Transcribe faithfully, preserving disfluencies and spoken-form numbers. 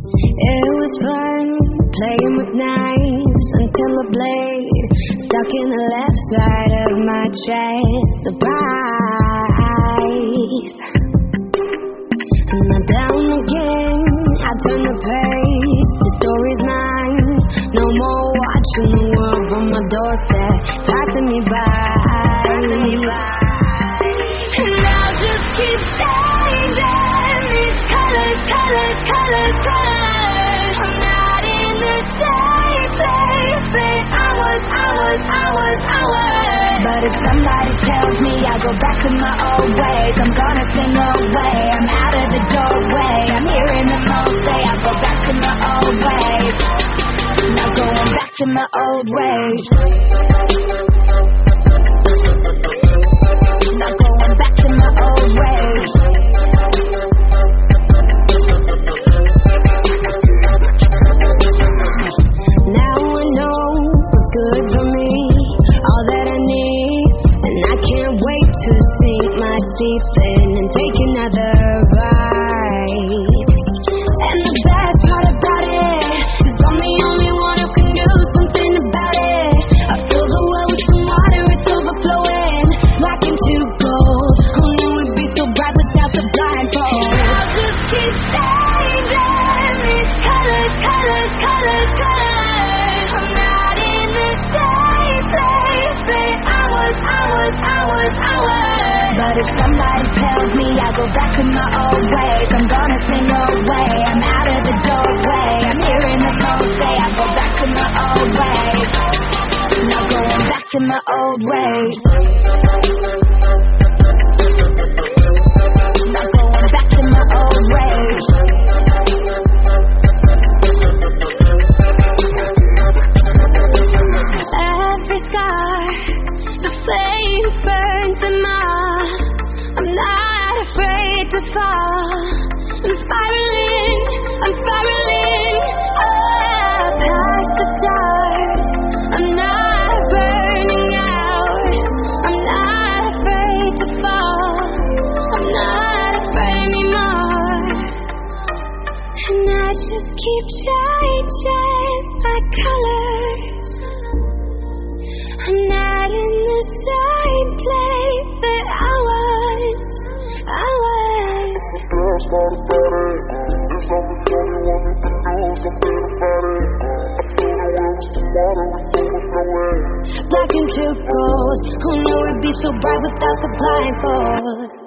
It was fun playing with knives until a blade stuck in the left side of my chest. Surprise! And now down again, I turn the page. The story's mine. No more watching the world from my doorstep, passing me by. Passing me by. And I'll just keep changing these colors, colors, colors, colors. I'm not in the same place that I was, I was, I was, I was. But if somebody tells me I go back to my old ways, I'm gonna say no way. I'm out of the doorway. I'm hearing them all say I go back to my old ways. Not going back to my old ways. Not going back to my old ways. Now I know what's good for me, all that I need, and I can't wait to sink my teeth in and take another ride. And the best part about it is I'm the only one who can do something about it. I fill the well with some water, it's overflowing like into gold. Who knew it'd be so bright without the blindfold? I'll just keep changing these colors, colors, colors, colors. I'm not in the same place that I was, I was, I was, I was. But if somebody tells me I go back to my old ways, I'm gonna say no way. I'm out of the doorway. I'm hearing the phone say I go back to my old ways. Not going back to my old ways. Not going back to my old ways. Every scar, the flames burn to my. I'm not afraid to fall. I'm spiraling, I'm spiraling up past the stars. I'm not burning out. I'm not afraid to fall. I'm not afraid anymore. And I just keep changing my colors. I'm not in the same place that I was. I was. There's not about it. There's something the only one who can do something about it. I feel the world is tomorrow, it's overflowing. Black into gold. Who knew it'd be so bright without the blindfold?